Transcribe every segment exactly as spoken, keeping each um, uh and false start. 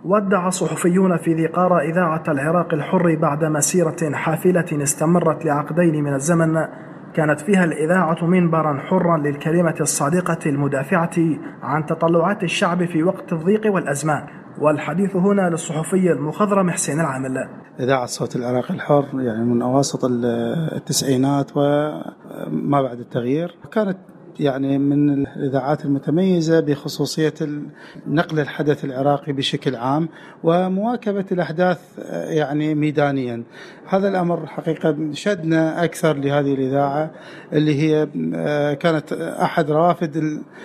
ودع صحفيون في ذي قارة إذاعة العراق الحر بعد مسيرة حافلة استمرت لعقدين من الزمن، كانت فيها الإذاعة منبرا حرا للكلمة الصادقة المدافعة عن تطلعات الشعب في وقت الضيق والأزمات. والحديث هنا للصحفي المخضرم حسين العامل. إذاعة صوت العراق الحر يعني من أواسط التسعينات وما بعد التغيير، كانت يعني من الإذاعات المتميزة بخصوصية نقل الحدث العراقي بشكل عام ومواكبة الأحداث يعني ميدانيا. هذا الأمر حقيقة شدنا أكثر لهذه الإذاعة اللي هي كانت أحد روافد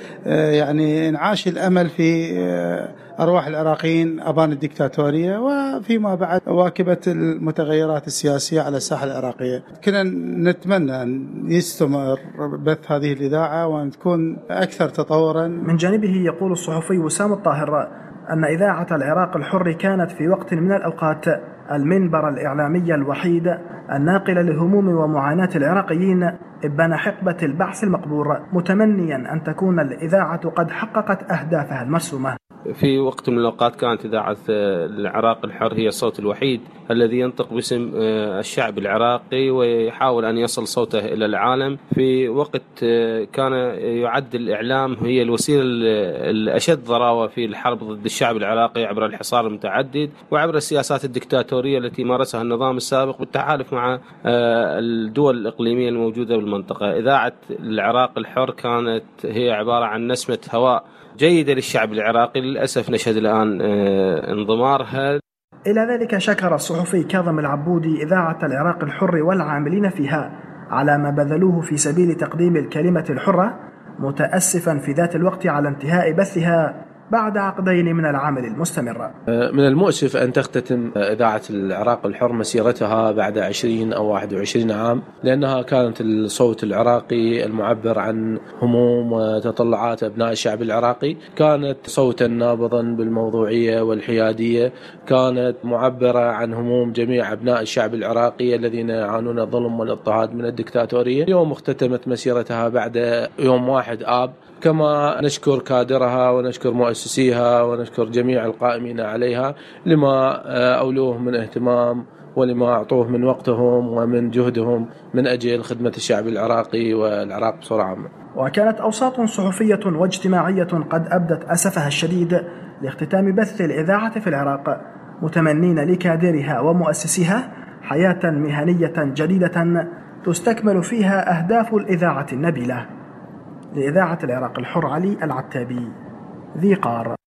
يعني انعاش الأمل في أرواح العراقيين أبان الدكتاتورية، وفيما بعد واكبت المتغيرات السياسية على الساحة العراقية. كنا نتمنى أن يستمر بث هذه الإذاعة وأن تكون أكثر تطورا. من جانبه يقول الصحفي وسام الطاهر أن إذاعة العراق الحر كانت في وقت من الأوقات المنبر الإعلامي الوحيد الناقل لهموم ومعاناة العراقيين إبان حقبة البعث المقبور، متمنيا أن تكون الإذاعة قد حققت أهدافها المرسومة. في وقت من الأوقات كانت إذاعة العراق الحر هي الصوت الوحيد الذي ينطق باسم الشعب العراقي ويحاول أن يصل صوته إلى العالم. في وقت كان يعد الإعلام هي الوسيلة الأشد ضراوة في الحرب ضد الشعب العراقي عبر الحصار المتعدد وعبر السياسات الدكتاتورية التي مارسها النظام السابق بالتحالف مع الدول الإقليمية الموجودة بالمنطقة. إذاعة العراق الحر كانت هي عبارة عن نسمة هواء جيدة للشعب العراقي. للأسف نشهد الآن انضمارها. إلى ذلك شكر الصحفي كاظم العبودي إذاعة العراق الحر والعاملين فيها على ما بذلوه في سبيل تقديم الكلمة الحرة، متأسفا في ذات الوقت على انتهاء بثها بعد عقدين من العمل المستمر. من المؤسف أن تختتم إذاعة العراق الحر مسيرتها بعد عشرين أو واحد وعشرين عام، لأنها كانت الصوت العراقي المعبر عن هموم وتطلعات أبناء الشعب العراقي، كانت صوتا نابضا بالموضوعية والحيادية، كانت معبرة عن هموم جميع أبناء الشعب العراقي الذين يعانون الظلم والاضطهاد من الدكتاتورية. اليوم اختتمت مسيرتها بعد يوم واحد آب. كما نشكر كادرها ونشكر مؤسسيها ونشكر جميع القائمين عليها لما أولوه من اهتمام ولما أعطوه من وقتهم ومن جهدهم من أجل خدمة الشعب العراقي والعراق بصورة عامة. وكانت أوساط صحفية واجتماعية قد أبدت أسفها الشديد لاختتام بث الإذاعة في العراق، متمنين لكادرها ومؤسسيها حياة مهنية جديدة تستكمل فيها أهداف الإذاعة النبيلة. لإذاعة العراق الحر علي العتابي، ذي قار.